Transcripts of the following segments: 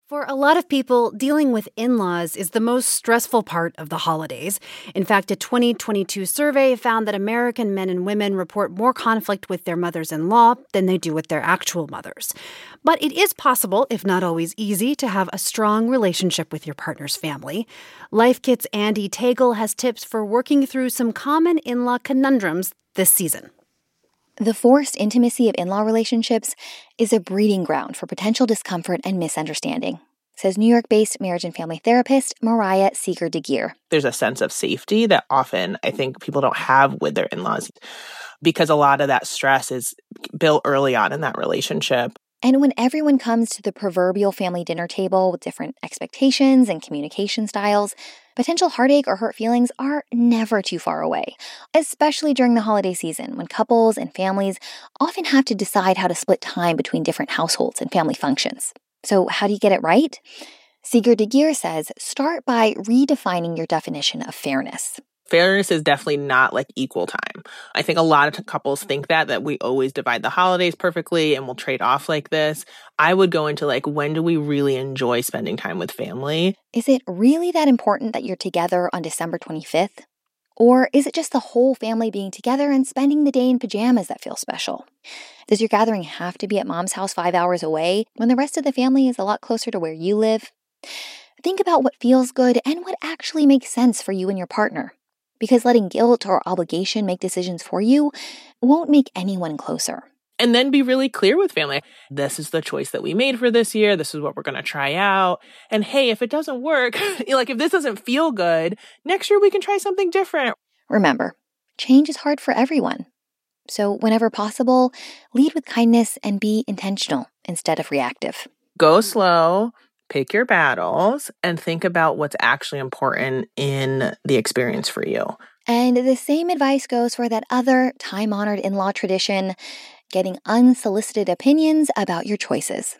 For a lot of people, dealing with in-laws is the most stressful part of the holidays. In fact, a 2022 survey found that American men and women report more conflict with their mothers-in-law than they do with their actual mothers. But it is possible, if not always easy, to have a strong relationship with your partner's family. Life Kit's Andee Tagle has tips for working through some common in-law conundrums this season. The forced intimacy of in-law relationships is a breeding ground for potential discomfort and misunderstanding, says New York-based marriage and family therapist Mariah Seeger-DeGeer. There's a sense of safety that often I think people don't have with their in-laws because a lot of that stress is built early on in that relationship. And when everyone comes to the proverbial family dinner table with different expectations and communication styles, potential heartache or hurt feelings are never too far away, especially during the holiday season when couples and families often have to decide how to split time between different households and family functions. So how do you get it right? Seeger-DeGeer says, start by redefining your definition of fairness. Fairness is definitely not like equal time. I think a lot of couples think that we always divide the holidays perfectly and we'll trade off like this. I would go into when do we really enjoy spending time with family? Is it really that important that you're together on December 25th? Or is it just the whole family being together and spending the day in pajamas that feels special? Does your gathering have to be at mom's house 5 hours away when the rest of the family is a lot closer to where you live? Think about what feels good and what actually makes sense for you and your partner. Because letting guilt or obligation make decisions for you won't make anyone closer. And then be really clear with family. This is the choice that we made for this year. This is what we're going to try out. And hey, if it doesn't work, if this doesn't feel good, next year we can try something different. Remember, change is hard for everyone. So whenever possible, lead with kindness and be intentional instead of reactive. Go slow. Pick your battles and think about what's actually important in the experience for you. And the same advice goes for that other time-honored in-law tradition, getting unsolicited opinions about your choices.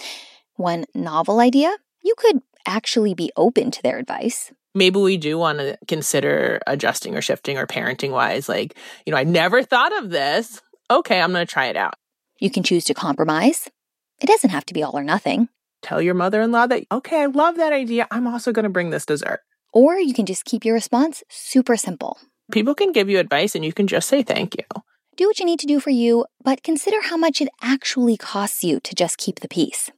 One novel idea, you could actually be open to their advice. Maybe we do want to consider adjusting or shifting or parenting-wise. I never thought of this. Okay, I'm going to try it out. You can choose to compromise. It doesn't have to be all or nothing. Tell your mother-in-law that, okay, I love that idea. I'm also going to bring this dessert. Or you can just keep your response super simple. People can give you advice and you can just say thank you. Do what you need to do for you, but consider how much it actually costs you to just keep the peace.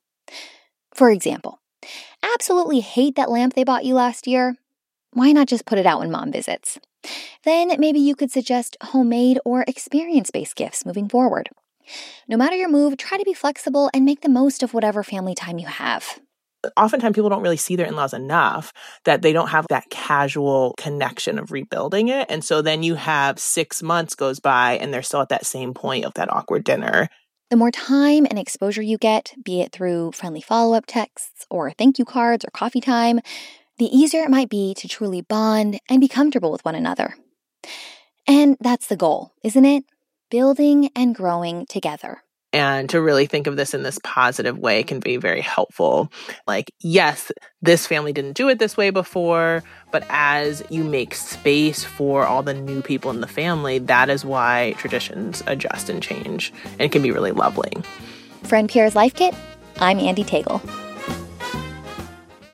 For example, absolutely hate that lamp they bought you last year? Why not just put it out when mom visits? Then maybe you could suggest homemade or experience-based gifts moving forward. No matter your move, try to be flexible and make the most of whatever family time you have. Oftentimes, people don't really see their in-laws enough that they don't have that casual connection of rebuilding it. And so then you have 6 months goes by and they're still at that same point of that awkward dinner. The more time and exposure you get, be it through friendly follow-up texts or thank you cards or coffee time, the easier it might be to truly bond and be comfortable with one another. And that's the goal, isn't it? Building and growing together. And to really think of this in this positive way can be very helpful. Yes, this family didn't do it this way before, but as you make space for all the new people in the family, that is why traditions adjust and change. And it can be really lovely. For NPR's Life Kit, I'm Andee Tagle.